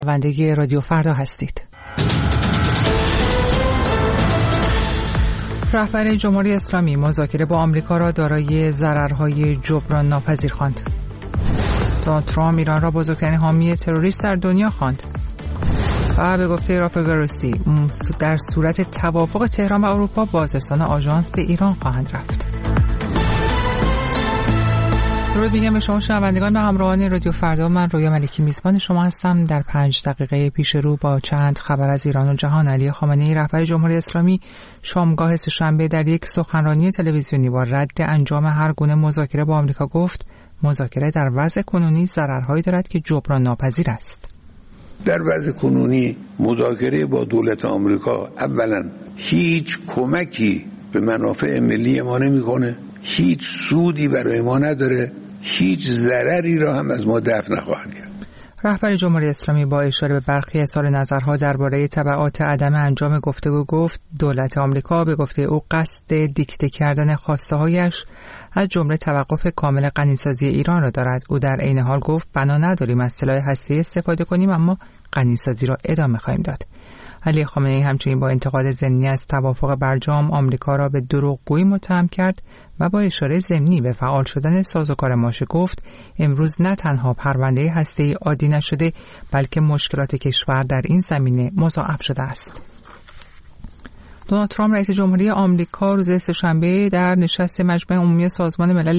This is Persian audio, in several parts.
شنونده رادیو فردا هستید. رهبر جمهوری اسلامی مذاکره با آمریکا را دارای ضررهای جبران ناپذیر خواند. دونالد ترامپ ایران را بزرگترین حامی تروریست در دنیا خواند. و به گفته رافل گروسی در صورت توافق تهران و اروپا بازرسان آژانس به ایران خواهند رفت. درود میگم به شما شنوندگان و همراهان رادیو فردا. من رویا ملکی میزبان شما هستم. در 5 دقیقه پیش رو با چند خبر از ایران و جهان، علی خامنه‌ای رهبر جمهوری اسلامی شامگاه سه‌شنبه در یک سخنرانی تلویزیونی با رد انجام هر گونه مذاکره با آمریکا گفت مذاکره در وضع کنونی ضررهایی دارد که جبران ناپذیر است. در وضع کنونی مذاکره با دولت آمریکا اولا هیچ کمکی به منافع ملی ما نمی‌کنه، هیچ سودی برای ما نداره، هیچ ضرری را هم از ما دفع نخواهد کرد. رهبر جمهوری اسلامی با اشاره به برخی اظهار نظرها درباره تبعات عدم انجام گفتگو گفت دولت آمریکا به گفته او قصد دیکته کردن خواسته‌هایش از جمله توقف کامل غنیسازی ایران را دارد. او در عین حال گفت بنا نداریم از سلاح هسته‌ای استفاده کنیم، اما غنیسازی را ادامه خواهیم داد. علی خامنه‌ای همچنین با انتقاد ضمنی از توافق برجام آمریکا را به دروغگویی متهم کرد و با اشاره ضمنی به فعال شدن سازوکار ماشه گفت امروز نه تنها پرونده هسته‌ای عادی نشده بلکه مشکلات کشور در این زمینه مضاعف شده است. دونالد ترامپ رئیس جمهوری آمریکا روز سه‌شنبه در نشست مجمع عمومی سازمان ملل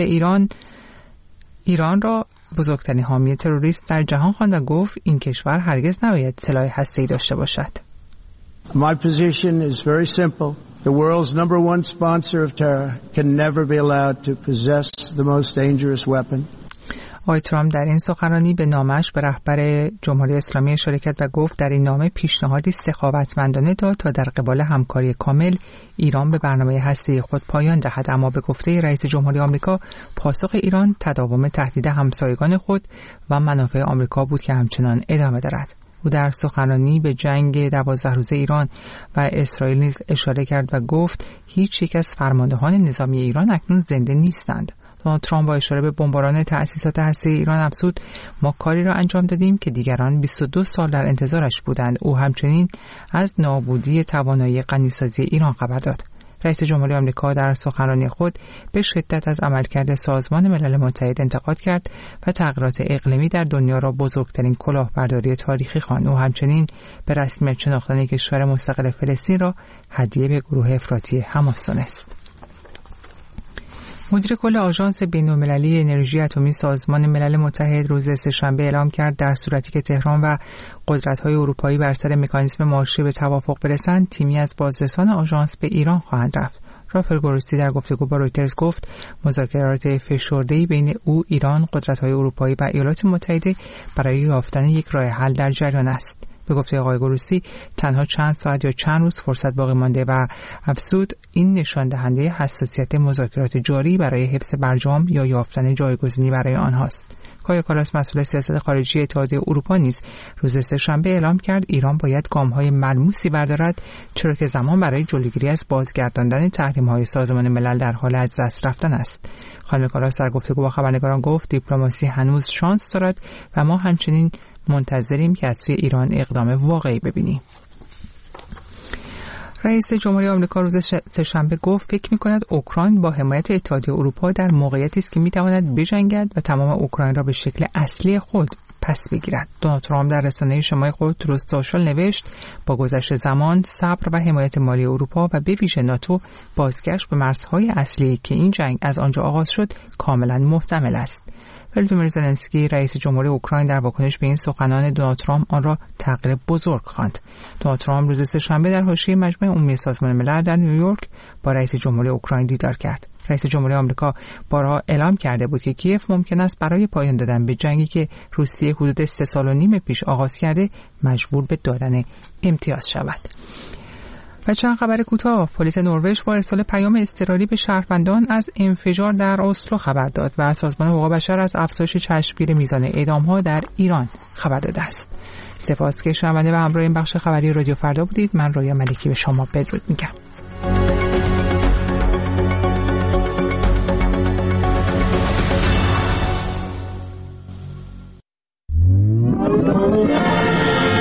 ایران را بزرگترین حامی تروریست در جهان خواند و گفت این کشور هرگز نباید سلاح هسته‌ای داشته باشد. My position is very simple. The world's number one sponsor of terror can never be allowed to possess the most dangerous weapon. آقای ترامپ در این سخنرانی به نامش به رهبر جمهوری اسلامی اشاره کرد و گفت در این نامه پیشنهادی سخاوتمندانه داد تا در قبال همکاری کامل ایران به برنامه هسته‌ای خود پایان دهد، اما به گفته رئیس جمهوری آمریکا پاسخ ایران تداوم تهدید همسایگان خود و منافع آمریکا بود که همچنان ادامه دارد. او در سخنرانی به جنگ 12 روزه ایران و اسرائیل نیز اشاره کرد و گفت هیچ یک از فرماندهان نظامی ایران اکنون زنده نیستند. دونالد ترامپ با اشاره به بمباران تأسیسات هسته‌ای ایران افزود ما کاری را انجام دادیم که دیگران 22 سال در انتظارش بودند. او همچنین از نابودی توانایی غنیسازی ایران خبر داد. رئیس جمهوری آمریکا در سخنرانی خود به شدت از عملکرد سازمان ملل متحد انتقاد کرد و تغییرات اقلیمی در دنیا را بزرگترین کلاهبرداری تاریخی خواند. او همچنین به رسمیت شناختن کشور مستقل فلسطین را هدیه به گروه افراطی حماس دانست. مدیر کل آژانس بین‌المللی انرژی اتمی سازمان ملل متحد روز سه‌شنبه اعلام کرد در صورتی که تهران و قدرت‌های اروپایی بر سر مکانیزم ماشه به توافق برسند، تیمی از بازرسان آژانس به ایران خواهند رفت. رافل گروسی در گفتگو با رویترز گفت مذاکرات فشرده‌ای بین ایران، قدرت‌های اروپایی و ایالات متحده برای یافتن یک راه حل در جریان است. به گفته آقای گروسی تنها چند ساعت یا چند روز فرصت باقی مانده و افزود این نشان دهنده حساسیت مذاکرات جاری برای حفظ برجام یا یافتن جایگزینی برای آنهاست. کایا کالاس مسئول سیاست خارجی اتحادیه اروپا نیز روز سه‌شنبه اعلام کرد ایران باید گام‌های ملموسی بردارد چرا که زمان برای جلوگیری از بازگرداندن تحریم‌های سازمان ملل در حال از دست رفتن است. خانم کالاس در گفتگو با خبرنگاران گفت دیپلماسی هنوز شانس دارد و ما همچنین منتظریم که از سوی ایران اقدام واقعی ببینیم. رئیس جمهوری آمریکا روز سه‌شنبه گفت فکر می‌کند اوکراین با حمایت اتحادیه اروپا در موقعیتی است که می‌تواند بجنگد و تمام اوکراین را به شکل اصلی خود پس بگیرد. دونالد ترامپ در رسانه اجتماعی خود تروث سوشال نوشت با گذشت زمان صبر و حمایت مالی اروپا و به ویژه ناتو بازگشت به مرزهای اصلی که این جنگ از آنجا آغاز شد کاملا محتمل است. ولادیمیر زلنسکی رئیس جمهوری اوکراین در واکنش به این سخنان دونالد ترامپ آن را تغییر بزرگ خواند. دونالد ترامپ روز سه‌شنبه در حاشیه مجمع عمومی سازمان ملل در نیویورک با رئیس جمهوری اوکراین دیدار کرد. رئیس جمهوری آمریکا بارها اعلام کرده بود که کیف ممکن است برای پایان دادن به جنگی که روسیه حدود 3 سال و نیم پیش آغاز کرده مجبور به دادن امتیاز شود. و چند خبر کوتاه. پلیس نروژ با ارسال پیام اضطراری به شهروندان از انفجار در اسلو خبر داد و سازمان حقوق بشر از افزایش چشمگیر میزان اعدام‌ها در ایران خبر داده است. سپاس که شنونده و همراه این بخش خبری رادیو فردا بودید. من رویا ملکی به شما بدرود میگم.